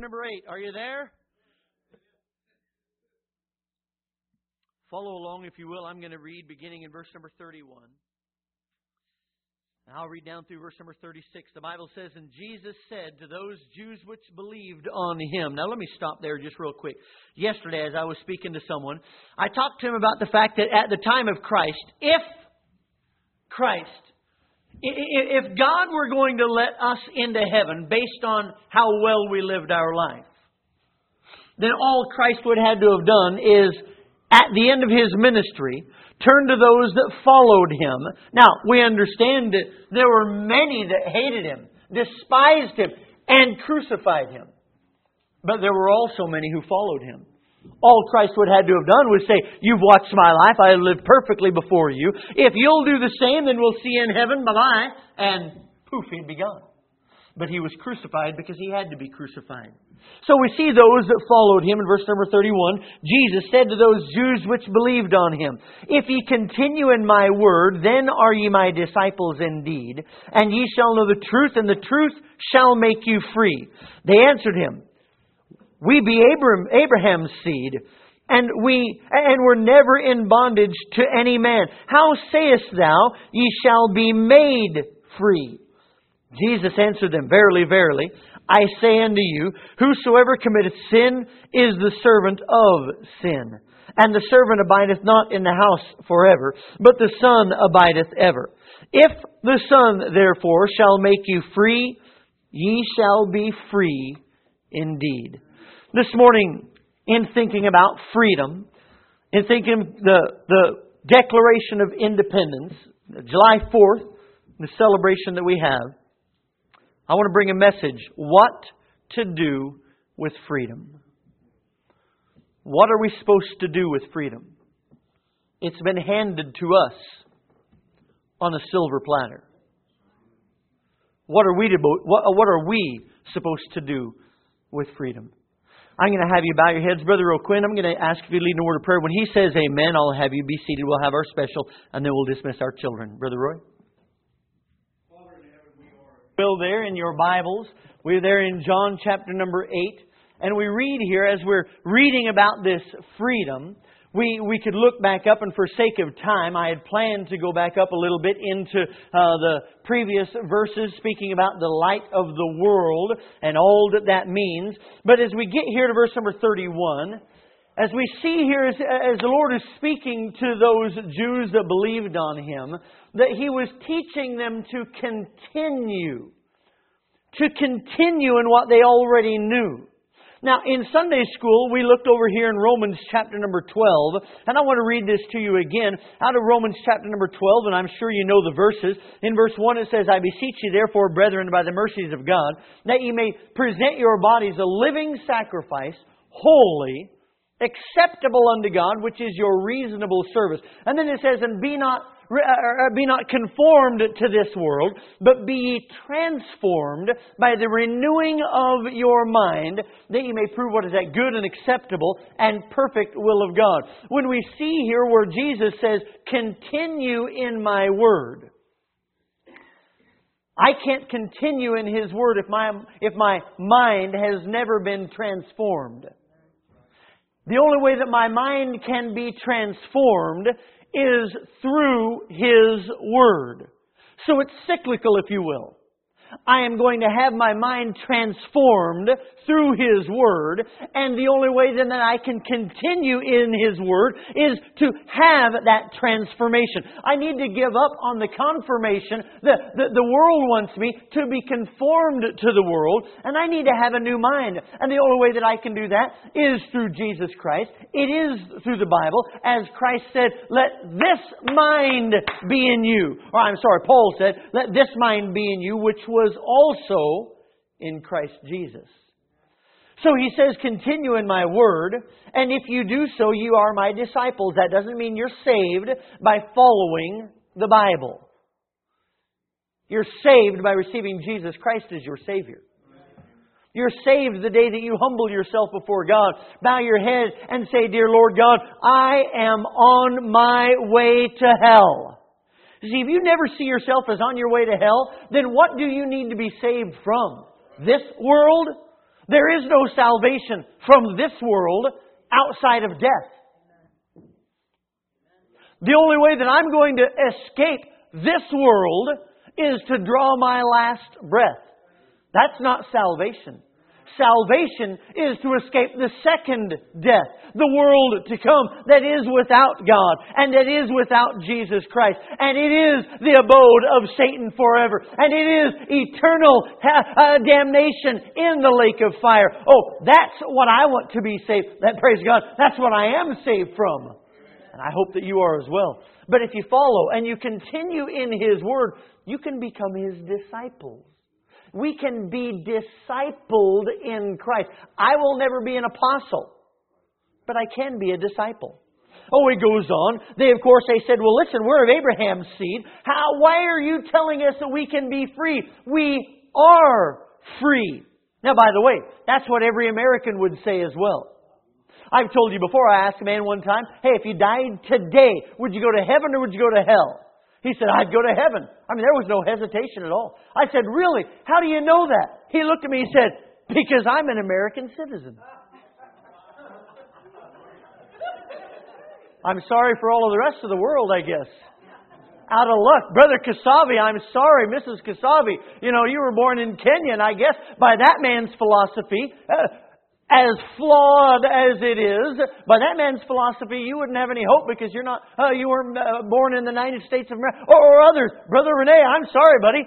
Number 8, are you there? Follow along if you will. I'm going to read beginning in verse number 31. And I'll read down through verse number 36. The Bible says, "And Jesus said to those Jews which believed on Him." Now let me stop there just real quick. Yesterday as I was speaking to someone, I talked to him about the fact that at the time of Christ, if God were going to let us into heaven based on how well we lived our life, then all Christ would have had to have done is, at the end of His ministry, turn to those that followed Him. Now, we understand that there were many that hated Him, despised Him, and crucified Him. But there were also many who followed Him. All Christ would have had to have done was say, "You've watched my life. I lived perfectly before you. If you'll do the same, then we'll see you in heaven. Bye-bye." And poof, He'd be gone. But He was crucified because He had to be crucified. So we see those that followed Him in verse number 31. Jesus said to those Jews which believed on Him, "If ye continue in my word, then are ye my disciples indeed, and ye shall know the truth, and the truth shall make you free." They answered Him, "We be Abraham's seed, and were never in bondage to any man. How sayest thou, ye shall be made free?" Jesus answered them, "Verily, verily, I say unto you, whosoever committeth sin is the servant of sin. And the servant abideth not in the house forever, but the Son abideth ever. If the Son therefore shall make you free, ye shall be free indeed." This morning, in thinking about freedom, in thinking the Declaration of Independence, July 4th, the celebration that we have, I want to bring a message. What to do with freedom. What are we supposed to do with freedom? It's been handed to us on a silver platter. What are we supposed to do with freedom? I'm going to have you bow your heads. Brother O'Quinn, I'm going to ask if you lead in a word of prayer. When he says amen, I'll have you be seated. We'll have our special, and then we'll dismiss our children. Brother Roy? Still there in your Bibles. We're there in John chapter number 8. And we read here, as we're reading about this freedom, we could look back up, and for sake of time, I had planned to go back up a little bit into the previous verses, speaking about the light of the world and all that means. But as we get here to verse number 31, as we see here, as the Lord is speaking to those Jews that believed on Him, that He was teaching them to continue in what they already knew. Now, in Sunday school, we looked over here in Romans chapter number 12, and I want to read this to you again out of Romans chapter number 12, and I'm sure you know the verses. In verse 1 it says, "I beseech you therefore, brethren, by the mercies of God, that ye may present your bodies a living sacrifice, holy, acceptable unto God, which is your reasonable service." And then it says, "And be not conformed to this world, but be ye transformed by the renewing of your mind, that ye may prove what is that good and acceptable and perfect will of God." When we see here where Jesus says, "Continue in my word," I can't continue in His word if my mind has never been transformed. The only way that my mind can be transformed is through His Word. So it's cyclical, if you will. I am going to have my mind transformed through His Word, and the only way then that I can continue in His Word is to have that transformation. I need to give up on the confirmation that the world wants me to be conformed to the world, and I need to have a new mind. And the only way that I can do that is through Jesus Christ. It is through the Bible. As Christ said, "Let this mind be in you." Paul said, "Let this mind be in you, which was also in Christ Jesus." So He says, "Continue in my word, and if you do so, you are my disciples." That doesn't mean you're saved by following the Bible. You're saved by receiving Jesus Christ as your Savior. You're saved the day that you humble yourself before God, bow your head and say, "Dear Lord God, I am on my way to hell." See, if you never see yourself as on your way to hell, then what do you need to be saved from? This world? There is no salvation from this world outside of death. The only way that I'm going to escape this world is to draw my last breath. That's not salvation. Salvation is to escape the second death, the world to come that is without God and that is without Jesus Christ. And it is the abode of Satan forever. And it is eternal damnation in the lake of fire. Oh, that's what I want to be saved. Praise God. That's what I am saved from. And I hope that you are as well. But if you follow and you continue in His Word, you can become His disciples. We can be discipled in Christ. I will never be an apostle, but I can be a disciple. Oh, it goes on. They said, well, listen, we're of Abraham's seed. Why are you telling us that we can be free? We are free. Now, by the way, that's what every American would say as well. I've told you before, I asked a man one time, hey, if you died today, would you go to heaven or would you go to hell? He said, I'd go to heaven. I mean, there was no hesitation at all. I said, really? How do you know that? He looked at me and said, because I'm an American citizen. I'm sorry for all of the rest of the world, I guess. Out of luck. Brother Kasavi, I'm sorry. Mrs. Kasavi, you were born in Kenya, and I guess by that man's philosophy, as flawed as it is, by that man's philosophy, you wouldn't have any hope because you weren't born in the United States of America or others. Brother Rene, I'm sorry, buddy.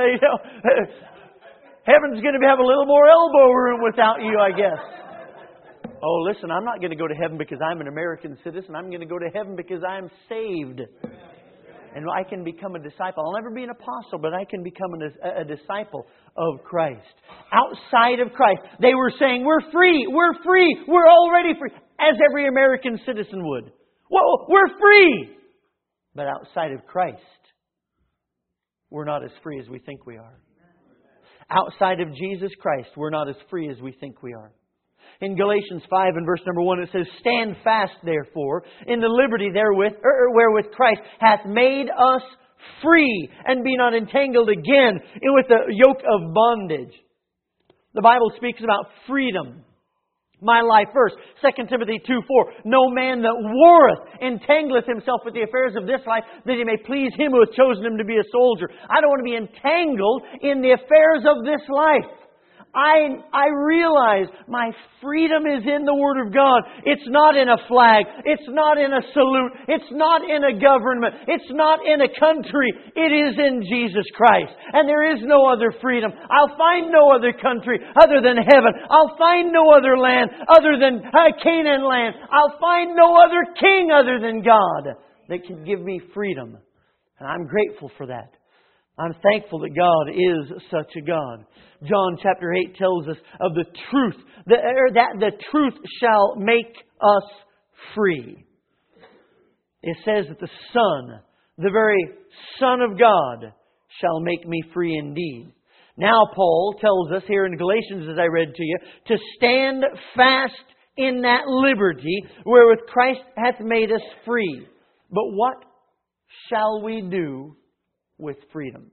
Heaven's going to have a little more elbow room without you, I guess. Oh, listen, I'm not going to go to heaven because I'm an American citizen. I'm going to go to heaven because I'm saved. And I can become a disciple. I'll never be an apostle, but I can become a disciple of Christ. Outside of Christ, they were saying, we're free, we're already free. As every American citizen would. Whoa, we're free! But outside of Christ, we're not as free as we think we are. Outside of Jesus Christ, we're not as free as we think we are. In Galatians 5 and verse number 1, it says, stand fast, therefore, in the liberty wherewith Christ hath made us free, and be not entangled again with the yoke of bondage. The Bible speaks about freedom. My life verse, 2 Timothy 2:4. No man that warreth entangleth himself with the affairs of this life, that he may please him who hath chosen him to be a soldier. I don't want to be entangled in the affairs of this life. I realize my freedom is in the Word of God. It's not in a flag. It's not in a salute. It's not in a government. It's not in a country. It is in Jesus Christ. And there is no other freedom. I'll find no other country other than heaven. I'll find no other land other than Canaan land. I'll find no other king other than God that can give me freedom. And I'm grateful for that. I'm thankful that God is such a God. John chapter 8 tells us of the truth, that the truth shall make us free. It says that the Son, the very Son of God, shall make me free indeed. Now Paul tells us here in Galatians, as I read to you, to stand fast in that liberty wherewith Christ hath made us free. But what shall we do with freedom?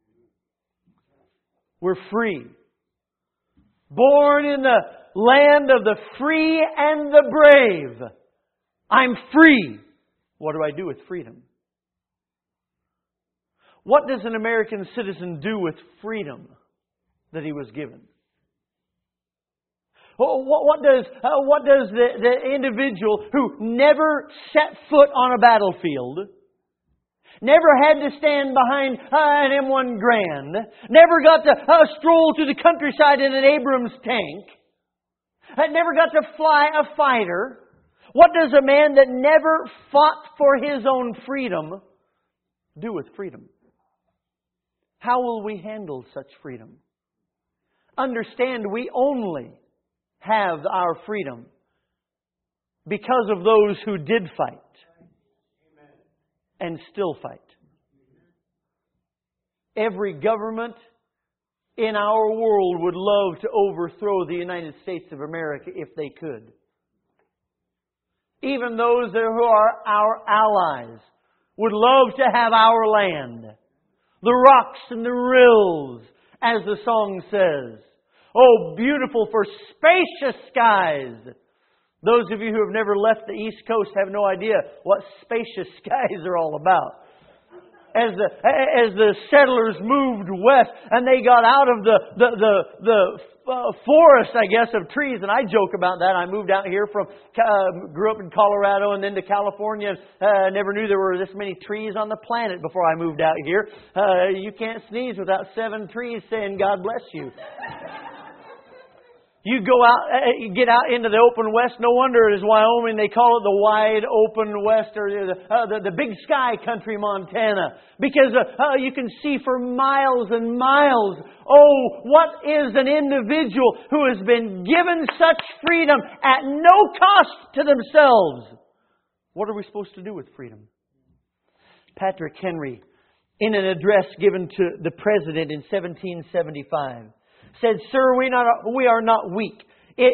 We're free. Born in the land of the free and the brave. I'm free. What do I do with freedom? What does an American citizen do with freedom that he was given? What does the individual who never set foot on a battlefield, never had to stand behind an M1 Grand, never got to stroll through the countryside in an Abrams tank, never got to fly a fighter, what does a man that never fought for his own freedom do with freedom? How will we handle such freedom? Understand, we only have our freedom because of those who did fight and still fight. Every government in our world would love to overthrow the United States of America if they could. Even those who are our allies would love to have our land. The rocks and the rills, as the song says. Oh, beautiful for spacious skies. Those of you who have never left the East Coast have no idea what spacious skies are all about. As the settlers moved west and they got out of the forest, I guess, of trees, and I joke about that. I moved out here grew up in Colorado and then to California. Never knew there were this many trees on the planet before I moved out here. You can't sneeze without 7 trees saying God bless you. You go out, get out into the open west. No wonder it is Wyoming. They call it the wide open west, or the big sky country, Montana, because you can see for miles and miles. Oh, what is an individual who has been given such freedom at no cost to themselves? What are we supposed to do with freedom? Patrick Henry, in an address given to the President in 1775, said, "Sir, we are not weak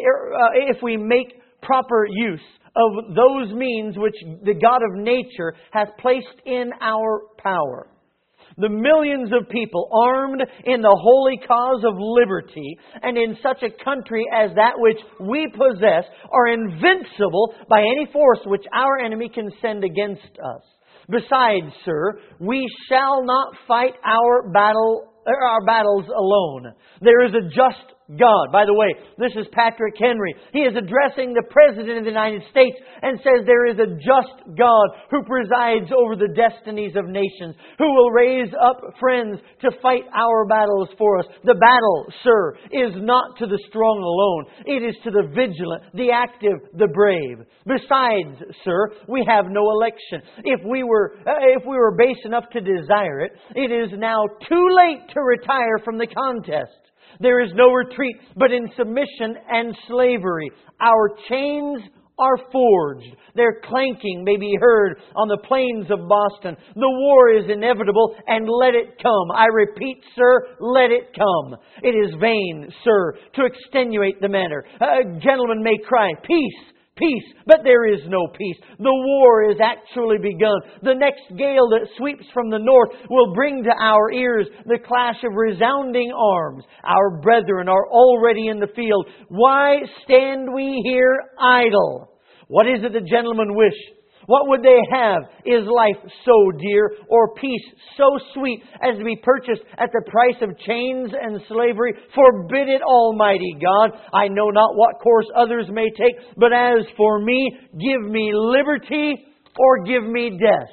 if we make proper use of those means which the God of nature has placed in our power. The millions of people armed in the holy cause of liberty and in such a country as that which we possess are invincible by any force which our enemy can send against us. Besides, sir, we shall not fight our battles alone. There is a just God." By the way, this is Patrick Henry. He is addressing the President of the United States and says there is a just God who presides over the destinies of nations, who will raise up friends to fight our battles for us. The battle, sir, is not to the strong alone. It is to the vigilant, the active, the brave. Besides, sir, we have no election. If we were base enough to desire it, it is now too late to retire from the contest. There is no retreat but in submission and slavery. Our chains are forged. Their clanking may be heard on the plains of Boston. The war is inevitable, and let it come. I repeat, sir, let it come. It is vain, sir, to extenuate the matter. Gentlemen may cry, "Peace! Peace!" But there is no peace. The war is actually begun. The next gale that sweeps from the north will bring to our ears the clash of resounding arms. Our brethren are already in the field. Why stand we here idle? What is it the gentlemen wish? What would they have? Is life so dear, or peace so sweet as to be purchased at the price of chains and slavery? Forbid it, Almighty God. I know not what course others may take, but as for me, give me liberty or give me death.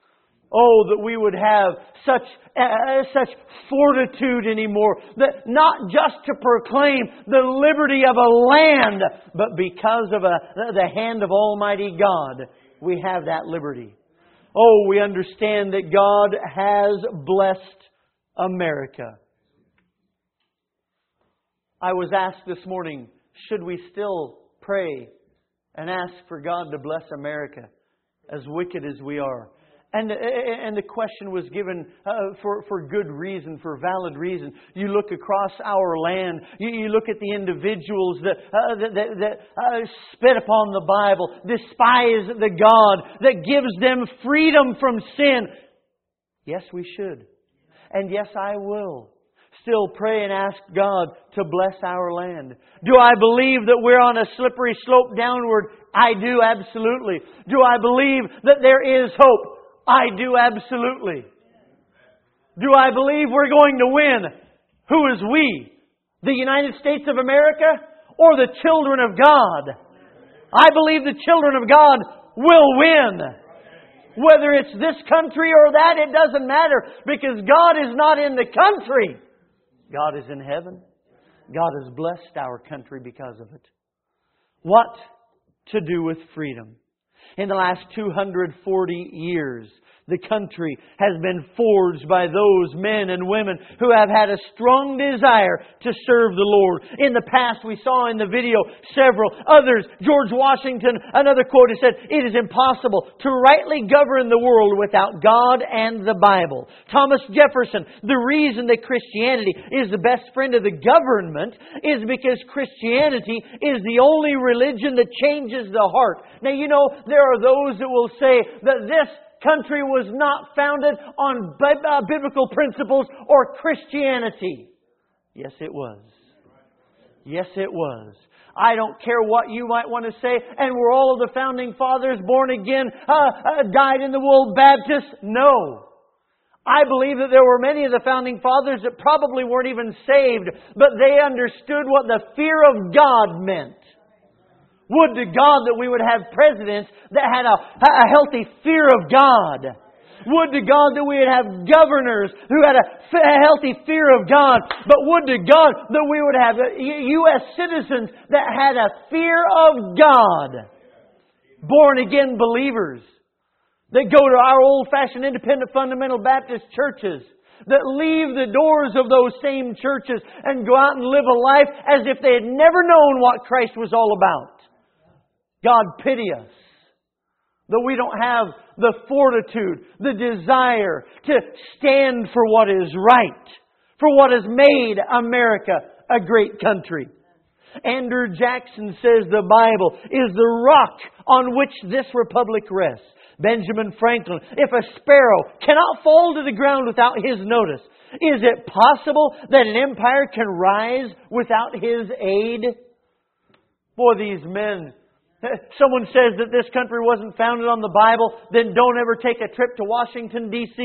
Oh, that we would have such fortitude anymore, that not just to proclaim the liberty of a land, but because of the hand of Almighty God, we have that liberty. Oh, we understand that God has blessed America. I was asked this morning, should we still pray and ask for God to bless America, as wicked as we are? And the question was given for good reason, for valid reason. You look across our land, you look at the individuals that spit upon the Bible, despise the God that gives them freedom from sin. Yes, we should. And yes, I will still pray and ask God to bless our land. Do I believe that we're on a slippery slope downward? I do, absolutely. Do I believe that there is hope? I do, absolutely. Do I believe we're going to win? Who is we? The United States of America or the children of God? I believe the children of God will win. Whether it's this country or that, it doesn't matter, because God is not in the country. God is in heaven. God has blessed our country because of it. What to do with freedom? In the last 240 years, the country has been forged by those men and women who have had a strong desire to serve the Lord. In the past, we saw in the video several others. George Washington, another quote, he said, "It is impossible to rightly govern the world without God and the Bible." Thomas Jefferson, the reason that Christianity is the best friend of the government is because Christianity is the only religion that changes the heart. Now, you know, there are those that will say that this country was not founded on biblical principles or Christianity. Yes, it was. Yes, it was. I don't care what you might want to say. And were all of the Founding Fathers born again, died in the wool Baptists? No. I believe that there were many of the Founding Fathers that probably weren't even saved, but they understood what the fear of God meant. Would to God that we would have presidents that had a healthy fear of God. Would to God that we would have governors who had a healthy fear of God. But would to God that we would have U.S. citizens that had a fear of God. Born again believers that go to our old-fashioned independent fundamental Baptist churches, that leave the doors of those same churches and go out and live a life as if they had never known what Christ was all about. God pity us that we don't have the fortitude, the desire to stand for what is right, for what has made America a great country. Andrew Jackson says the Bible is the rock on which this republic rests. Benjamin Franklin, if a sparrow cannot fall to the ground without his notice, is it possible that an empire can rise without his aid? Boy, these men. Someone says that this country wasn't founded on the Bible, then don't ever take a trip to Washington, D.C.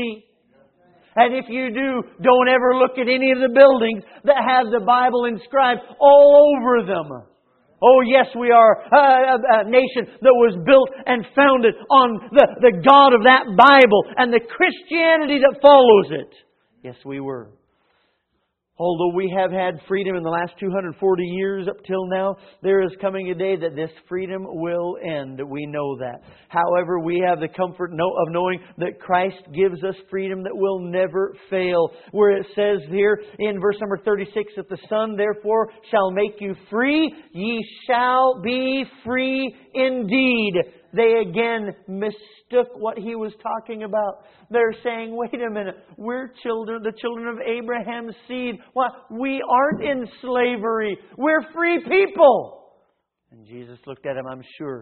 And if you do, don't ever look at any of the buildings that have the Bible inscribed all over them. Oh yes, we are a nation that was built and founded on the God of that Bible and the Christianity that follows it. Yes, we were. Although we have had freedom in the last 240 years up till now, there is coming a day that this freedom will end. We know that. However, we have the comfort of knowing that Christ gives us freedom that will never fail. Where it says here in verse number 36, that the Son therefore shall make you free, ye shall be free indeed. They again mistook what He was talking about. They're saying, wait a minute, we're children, the children of Abraham's seed. Well, we aren't in slavery. We're free people. And Jesus looked at him, I'm sure,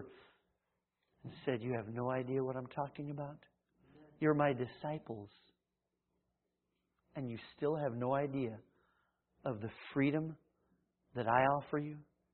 and said, you have no idea what I'm talking about? You're my disciples. And you still have no idea of the freedom that I offer you?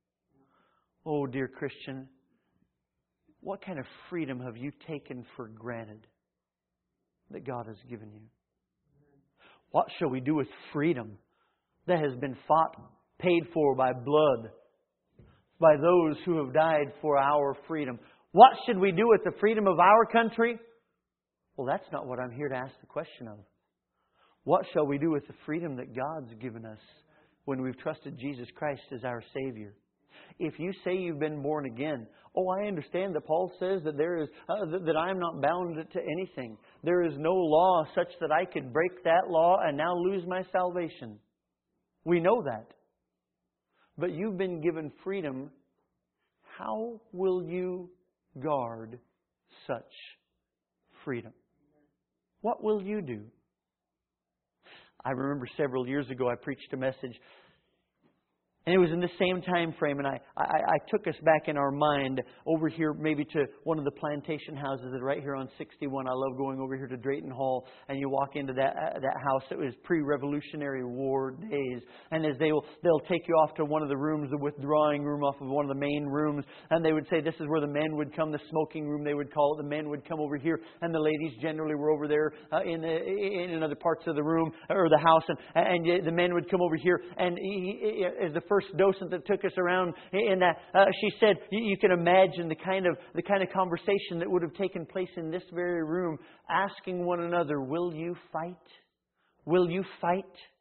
Oh, dear Christian, what kind of freedom have you taken for granted that God has given you? What shall we do with freedom that has been fought, paid for by blood, by those who have died for our freedom? What should we do with the freedom of our country? Well, that's not what I'm here to ask the question of. What shall we do with the freedom that God's given us when we've trusted Jesus Christ as our Savior? If you say you've been born again, I understand that Paul says that there is that I am not bound to anything. There is no law such that I could break that law and now lose my salvation. We know that. But you've been given freedom. How will you guard such freedom? What will you do? I remember several years ago I preached a message. And it was in the same time frame, and I took us back in our mind over here maybe to one of the plantation houses that are right here on 61. I love going over here to Drayton Hall, and you walk into that house. It was pre-Revolutionary War days. And as they'll take you off to one of the rooms, the withdrawing room off of one of the main rooms, and they would say this is where the men would come, the smoking room they would call it. The men would come over here, and the ladies generally were over there in other parts of the room or the house, and the men would come over here, and as the first docent that took us around in that, she said, you can imagine the kind of conversation that would have taken place in this very room, asking one another, will you fight? Will you fight?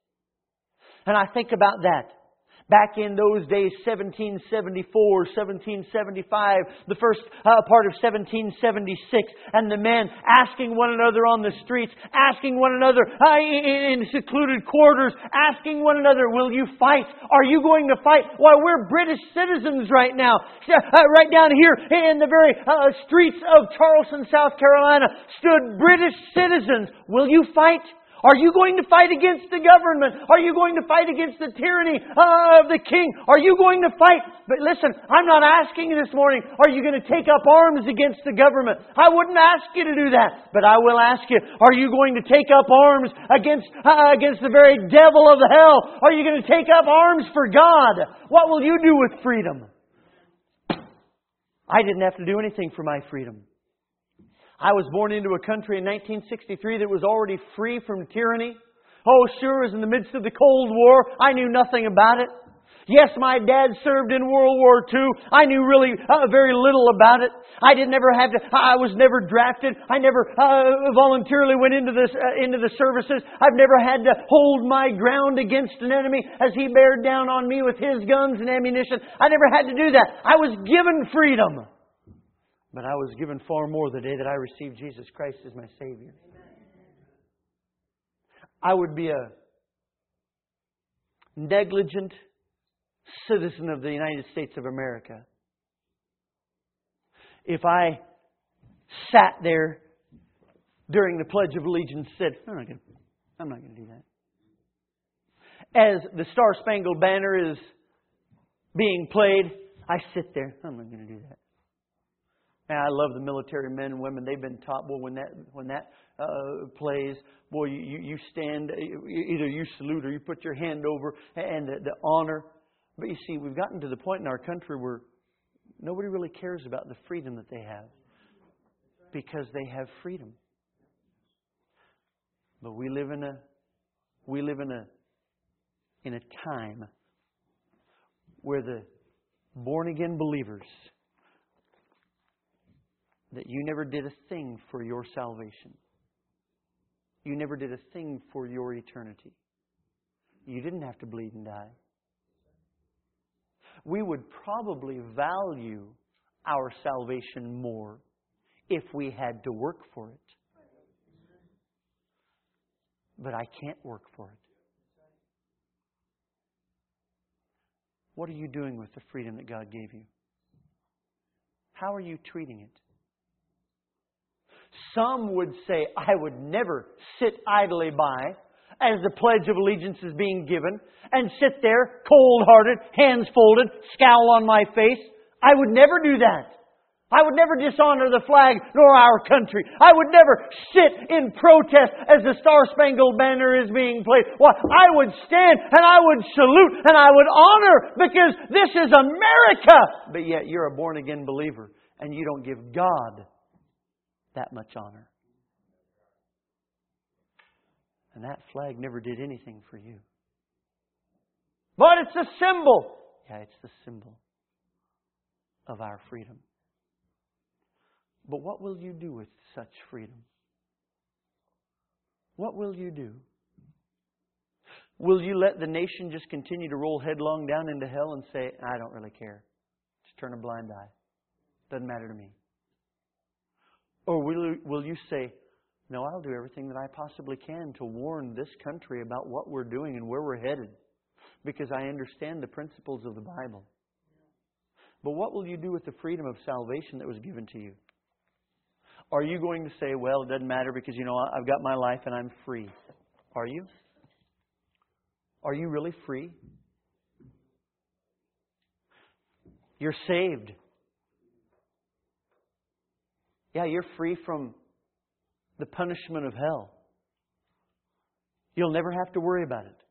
And I think about that. Back in those days, 1774, 1775, the first part of 1776, and the men asking one another on the streets, asking one another in secluded quarters, asking one another, will you fight? Are you going to fight? Why, we're British citizens right now. Right down here in the very streets of Charleston, South Carolina, stood British citizens. Will you fight? Are you going to fight against the government? Are you going to fight against the tyranny of the king? Are you going to fight? But listen, I'm not asking you this morning, are you going to take up arms against the government? I wouldn't ask you to do that. But I will ask you, are you going to take up arms against the very devil of hell? Are you going to take up arms for God? What will you do with freedom? I didn't have to do anything for my freedom. I was born into a country in 1963 that was already free from tyranny. Oh, sure, it was in the midst of the Cold War. I knew nothing about it. Yes, my dad served in World War II. I knew really very little about it. I was never drafted. I never voluntarily went into the services. I've never had to hold my ground against an enemy as he bared down on me with his guns and ammunition. I never had to do that. I was given freedom. But I was given far more the day that I received Jesus Christ as my Savior. I would be a negligent citizen of the United States of America if I sat there during the Pledge of Allegiance and said, I'm not going to do that. As the Star Spangled Banner is being played, I sit there, I'm not going to do that. And I love the military men and women. They've been taught, well, when that plays, boy, you stand, either you salute or you put your hand over, and the honor. But you see, we've gotten to the point in our country where nobody really cares about the freedom that they have, because they have freedom. But we live in a time where the born again believers, that you never did a thing for your salvation. You never did a thing for your eternity. You didn't have to bleed and die. We would probably value our salvation more if we had to work for it. But I can't work for it. What are you doing with the freedom that God gave you? How are you treating it? Some would say, I would never sit idly by as the Pledge of Allegiance is being given and sit there cold-hearted, hands folded, scowl on my face. I would never do that. I would never dishonor the flag nor our country. I would never sit in protest as the Star Spangled Banner is being played. Well, I would stand and I would salute and I would honor, because this is America. But yet you're a born-again believer and you don't give God that much honor. And that flag never did anything for you. But it's a symbol. Yeah, it's the symbol of our freedom. But what will you do with such freedom? What will you do? Will you let the nation just continue to roll headlong down into hell and say, I don't really care. Just turn a blind eye. Doesn't matter to me. Or will you say, no, I'll do everything that I possibly can to warn this country about what we're doing and where we're headed, because I understand the principles of the Bible. But what will you do with the freedom of salvation that was given to you? Are you going to say, well, it doesn't matter because, I've got my life and I'm free? Are you? Are you really free? You're saved. Yeah, you're free from the punishment of hell. You'll never have to worry about it.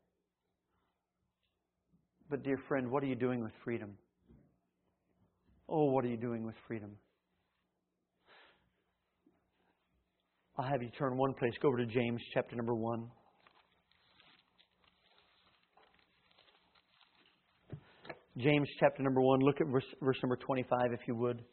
But dear friend, what are you doing with freedom? Oh, what are you doing with freedom? I'll have you turn one place. Go over to James chapter number 1. James chapter number 1. Look at verse number 25 if you would.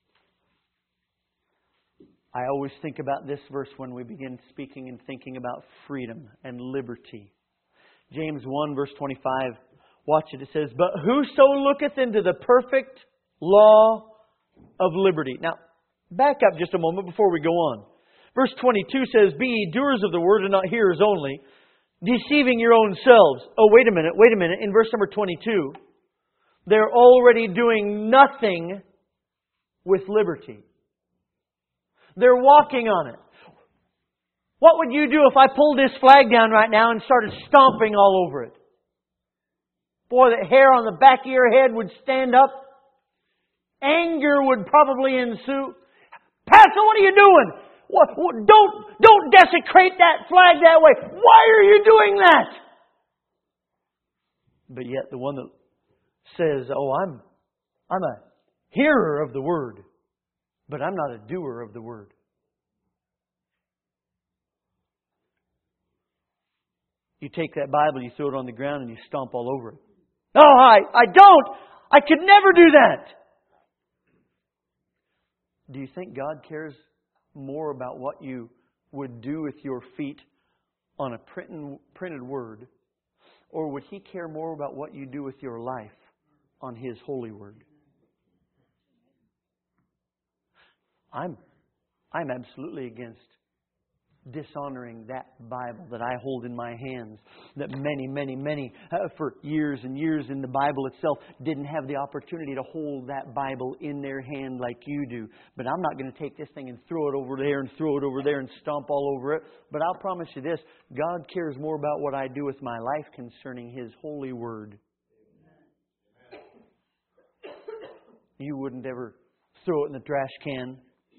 I always think about this verse when we begin speaking and thinking about freedom and liberty. James 1 verse 25. Watch it. It says, but whoso looketh into the perfect law of liberty. Now, back up just a moment before we go on. Verse 22 says, be ye doers of the word and not hearers only, deceiving your own selves. Oh, wait a minute. In verse number 22, they're already doing nothing with liberty. They're walking on it. What would you do if I pulled this flag down right now and started stomping all over it? Boy, the hair on the back of your head would stand up. Anger would probably ensue. Pastor, what are you doing? Don't desecrate that flag that way. Why are you doing that? But yet the one that says, I'm a hearer of the Word, but I'm not a doer of the Word. You take that Bible, you throw it on the ground, and you stomp all over it. No, I don't. I could never do that. Do you think God cares more about what you would do with your feet on a printed word? Or would He care more about what you do with your life on His holy word? I'm absolutely against dishonoring that Bible that I hold in my hands, that many, for years and years in the Bible itself didn't have the opportunity to hold that Bible in their hand like you do. But I'm not going to take this thing and throw it over there and throw it over there and stomp all over it. But I'll promise you this, God cares more about what I do with my life concerning His holy word. You wouldn't ever throw it in the trash can.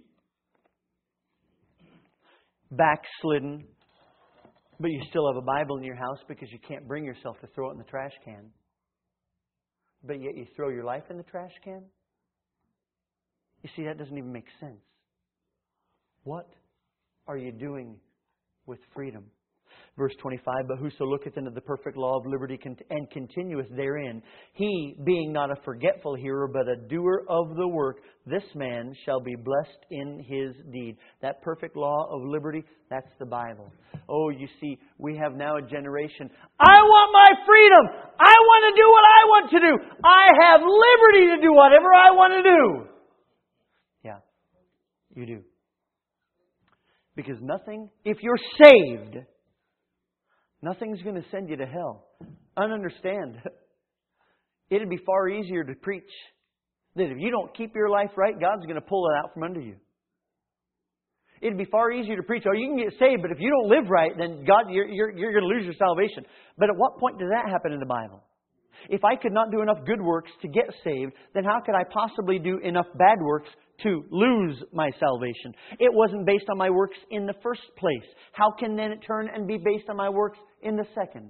Backslidden, but you still have a Bible in your house because you can't bring yourself to throw it in the trash can. But yet you throw your life in the trash can? You see, that doesn't even make sense. What are you doing with freedom? Verse 25, but whoso looketh into the perfect law of liberty and continueth therein, he being not a forgetful hearer, but a doer of the work, this man shall be blessed in his deed. That perfect law of liberty, that's the Bible. Oh, you see, we have now a generation. I want my freedom. I want to do what I want to do. I have liberty to do whatever I want to do. Yeah, you do. Because nothing, if you're saved, nothing's going to send you to hell. Understand, it'd be far easier to preach that if you don't keep your life right, God's going to pull it out from under you. It'd be far easier to preach, oh, you can get saved, but if you don't live right, then God, you're going to lose your salvation. But at what point does that happen in the Bible? If I could not do enough good works to get saved, then how could I possibly do enough bad works to lose my salvation? It wasn't based on my works in the first place. How can then it turn and be based on my works in the second?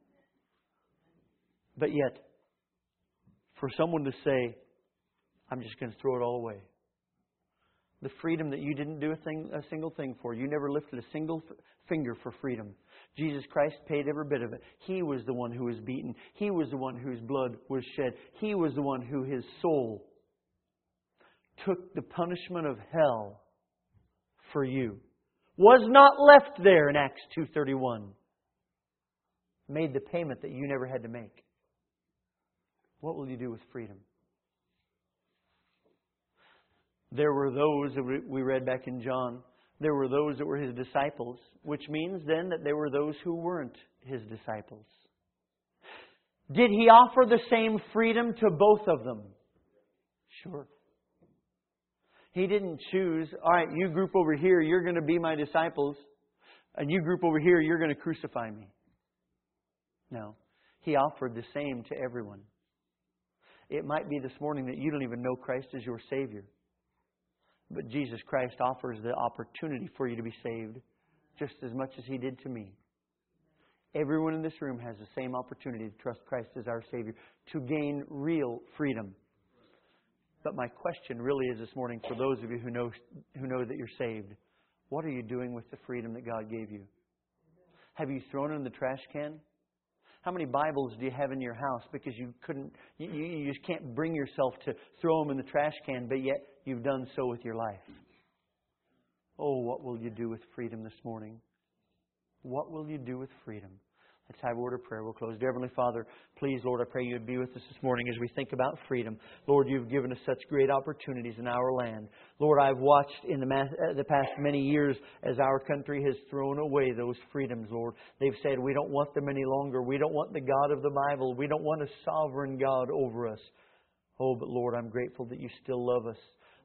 But yet, for someone to say, I'm just going to throw it all away. The freedom that you didn't do a single thing for. You never lifted a single finger for freedom. Jesus Christ paid every bit of it. He was the one who was beaten. He was the one whose blood was shed. He was the one who His soul took the punishment of hell for you. Was not left there in Acts 2:31. Made the payment that you never had to make. What will you do with freedom? There were those that we read back in John. There were those that were His disciples, which means then that there were those who weren't His disciples. Did He offer the same freedom to both of them? Sure. He didn't choose, all right, you group over here, you're going to be my disciples, and you group over here, you're going to crucify me. No. He offered the same to everyone. It might be this morning that you don't even know Christ as your Savior. But Jesus Christ offers the opportunity for you to be saved just as much as He did to me. Everyone in this room has the same opportunity to trust Christ as our Savior, to gain real freedom. But my question really is this morning for those of you who know that you're saved. What are you doing with the freedom that God gave you? Have you thrown it in the trash can? How many Bibles do you have in your house because you just can't bring yourself to throw them in the trash can, but yet you've done so with your life? Oh, what will you do with freedom this morning? What will you do with freedom? Let's have a word of prayer. We'll close. Dear Heavenly Father, please, Lord, I pray You would be with us this morning as we think about freedom. Lord, You've given us such great opportunities in our land. Lord, I've watched in the past many years as our country has thrown away those freedoms, Lord. They've said, we don't want them any longer. We don't want the God of the Bible. We don't want a sovereign God over us. Oh, but Lord, I'm grateful that You still love us.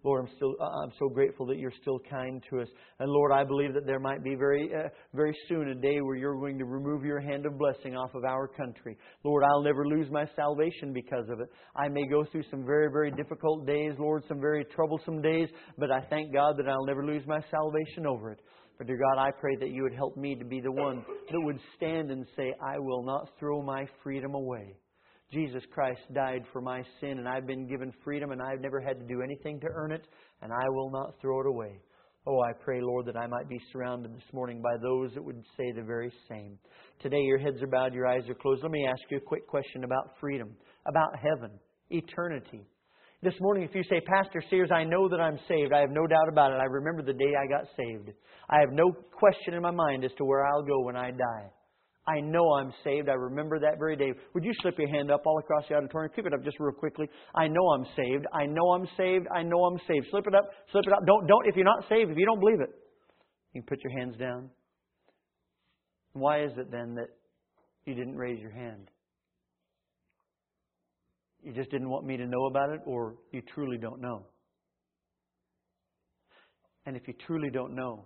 Lord, I'm so grateful that You're still kind to us. And Lord, I believe that there might be very soon a day where You're going to remove Your hand of blessing off of our country. Lord, I'll never lose my salvation because of it. I may go through some very, very difficult days, Lord, some very troublesome days, but I thank God that I'll never lose my salvation over it. But dear God, I pray that You would help me to be the one that would stand and say, I will not throw my freedom away. Jesus Christ died for my sin, and I've been given freedom, and I've never had to do anything to earn it, and I will not throw it away. Oh, I pray, Lord, that I might be surrounded this morning by those that would say the very same. Today, your heads are bowed, your eyes are closed. Let me ask you a quick question about freedom, about heaven, eternity. This morning, if you say, Pastor Sears, I know that I'm saved. I have no doubt about it. I remember the day I got saved. I have no question in my mind as to where I'll go when I die. I know I'm saved. I remember that very day. Would you slip your hand up all across the auditorium? Keep it up just real quickly. I know I'm saved. I know I'm saved. I know I'm saved. Slip it up. Slip it up. Don't. If you're not saved, if you don't believe it, you can put your hands down. Why is it then that you didn't raise your hand? You just didn't want me to know about it, or you truly don't know? And if you truly don't know,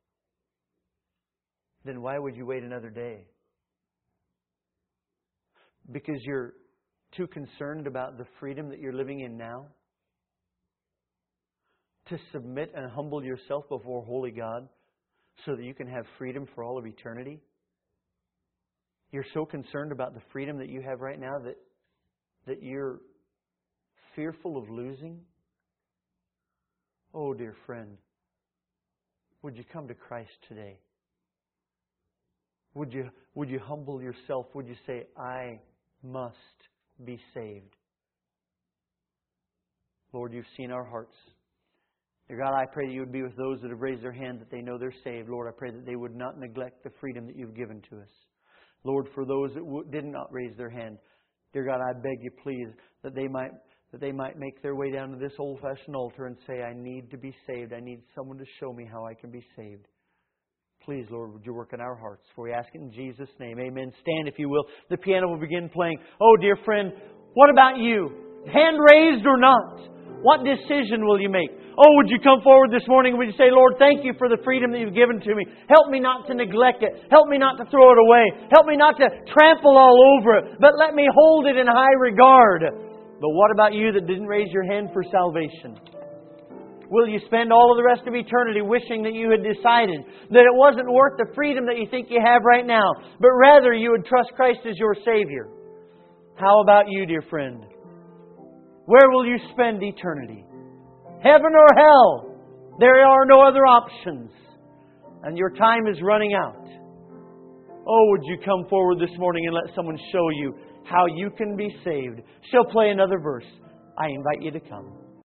then why would you wait another day? Because you're too concerned about the freedom that you're living in now? To submit and humble yourself before holy God so that you can have freedom for all of eternity? You're so concerned about the freedom that you have right now that you're fearful of losing? Oh, dear friend, would you come to Christ today? Would you humble yourself? Would you say, I must be saved? Lord, You've seen our hearts. Dear God, I pray that You would be with those that have raised their hand that they know they're saved. Lord, I pray that they would not neglect the freedom that You've given to us. Lord, for those that did not raise their hand, dear God, I beg You, please, that they might make their way down to this old-fashioned altar and say, I need to be saved. I need someone to show me how I can be saved. Please, Lord, would You work in our hearts? For we ask it in Jesus' name. Amen. Stand, if you will. The piano will begin playing. Oh, dear friend, what about you? Hand raised or not? What decision will you make? Oh, would you come forward this morning and would you say, Lord, thank You for the freedom that You've given to me. Help me not to neglect it. Help me not to throw it away. Help me not to trample all over it. But let me hold it in high regard. But what about you that didn't raise your hand for salvation? Will you spend all of the rest of eternity wishing that you had decided that it wasn't worth the freedom that you think you have right now, but rather you would trust Christ as your Savior? How about you, dear friend? Where will you spend eternity? Heaven or hell? There are no other options. And your time is running out. Oh, would you come forward this morning and let someone show you how you can be saved? She'll play another verse. I invite you to come.